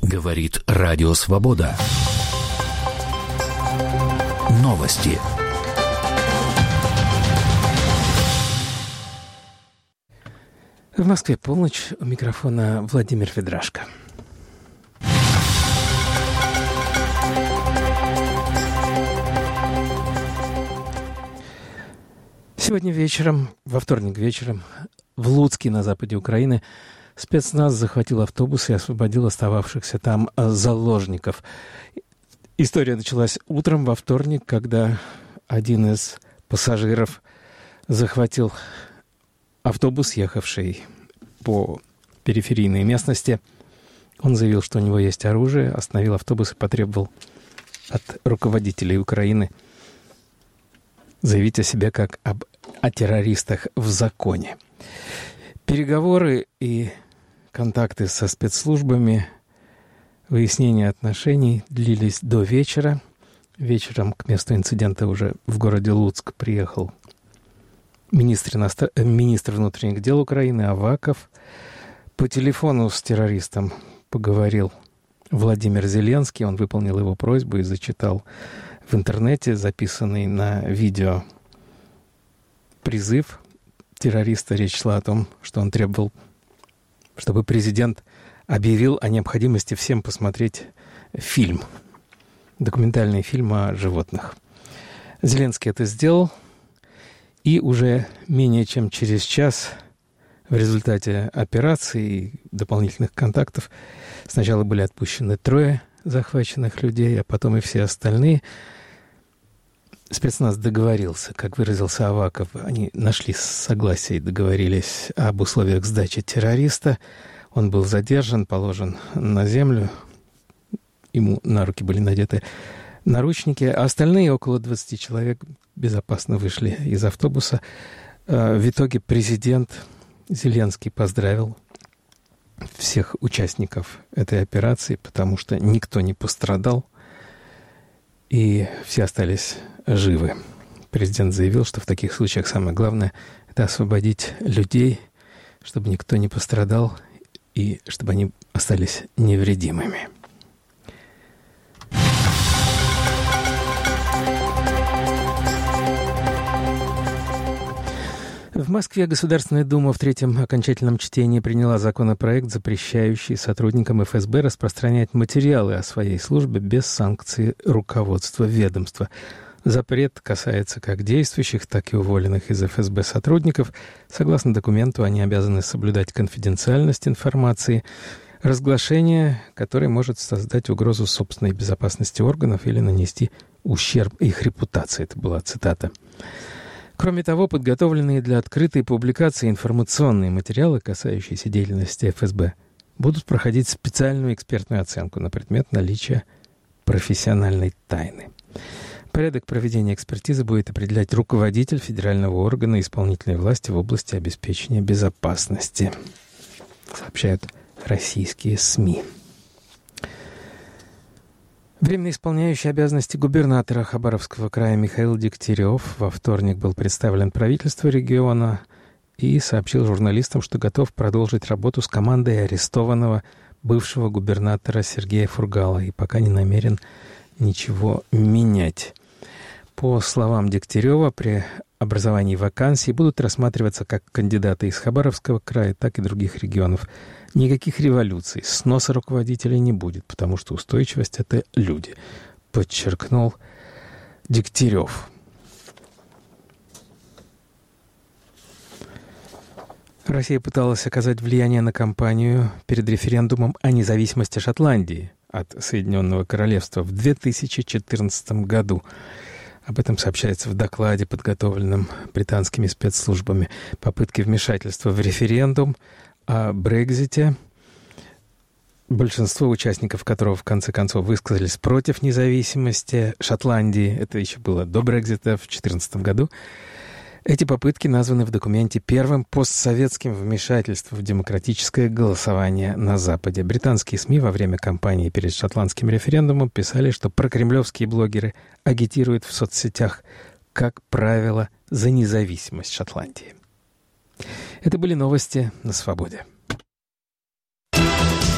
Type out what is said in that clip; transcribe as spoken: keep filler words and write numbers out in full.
Говорит Радио Свобода. Новости. В Москве полночь. У микрофона Владимир Федрашко. Сегодня вечером, во вторник вечером, в Луцке на западе Украины спецназ захватил автобус и освободил остававшихся там заложников. История началась утром во вторник, когда один из пассажиров захватил автобус, ехавший по периферийной местности. Он заявил, что у него есть оружие, остановил автобус и потребовал от руководителей Украины заявить о себе как об о террористах в законе. Переговоры и контакты со спецслужбами, выяснение отношений длились до вечера. Вечером к месту инцидента уже в городе Луцк приехал министр, иностр... министр внутренних дел Украины Аваков. По телефону с террористом поговорил Владимир Зеленский. Он выполнил его просьбу и зачитал в интернете записанный на видео призыв террориста. Речь шла о том, что он требовал, чтобы президент объявил о необходимости всем посмотреть фильм, документальный фильм о животных. Зеленский это сделал, и уже менее чем через час в результате операции и дополнительных контактов сначала были отпущены трое захваченных людей, а потом и все остальные. Спецназ договорился, как выразился Аваков, они нашли согласие и договорились об условиях сдачи террориста. Он был задержан, положен на землю, ему на руки были надеты наручники, а остальные, около двадцати человек, безопасно вышли из автобуса. В итоге президент Зеленский поздравил всех участников этой операции, потому что никто не пострадал, и все остались живы. Президент заявил, что в таких случаях самое главное — это освободить людей, чтобы никто не пострадал и чтобы они остались невредимыми. В Москве Государственная Дума в третьем окончательном чтении приняла законопроект, запрещающий сотрудникам эф эс бэ распространять материалы о своей службе без санкций руководства ведомства. Запрет касается как действующих, так и уволенных из эф эс бэ сотрудников. Согласно документу, они обязаны соблюдать конфиденциальность информации, разглашение, которое может создать угрозу собственной безопасности органов или нанести ущерб их репутации. Это была цитата. Кроме того, подготовленные для открытой публикации информационные материалы, касающиеся деятельности эф эс бэ, будут проходить специальную экспертную оценку на предмет наличия профессиональной тайны. Порядок проведения экспертизы будет определять руководитель федерального органа исполнительной власти в области обеспечения безопасности, сообщают российские СМИ. Временно исполняющий обязанности губернатора Хабаровского края Михаил Дегтярев во вторник был представлен правительству региона и сообщил журналистам, что готов продолжить работу с командой арестованного бывшего губернатора Сергея Фургала и пока не намерен ничего менять. По словам Дегтярева, при образовании вакансий будут рассматриваться как кандидаты из Хабаровского края, так и других регионов. Никаких революций, сноса руководителей не будет, потому что устойчивость — это люди, подчеркнул Дегтярев. Россия пыталась оказать влияние на кампанию перед референдумом о независимости Шотландии от Соединенного Королевства в две тысячи четырнадцатом году. Об этом сообщается в докладе, подготовленном британскими спецслужбами. Попытки вмешательства в референдум о Брексите, большинство участников которого в конце концов высказались против независимости Шотландии, это еще было до Брексита в две тысячи четырнадцатом году, эти попытки названы в документе первым постсоветским вмешательством в демократическое голосование на Западе. Британские СМИ во время кампании перед шотландским референдумом писали, что прокремлевские блогеры агитируют в соцсетях, как правило, за независимость Шотландии. Это были новости на «Свободе».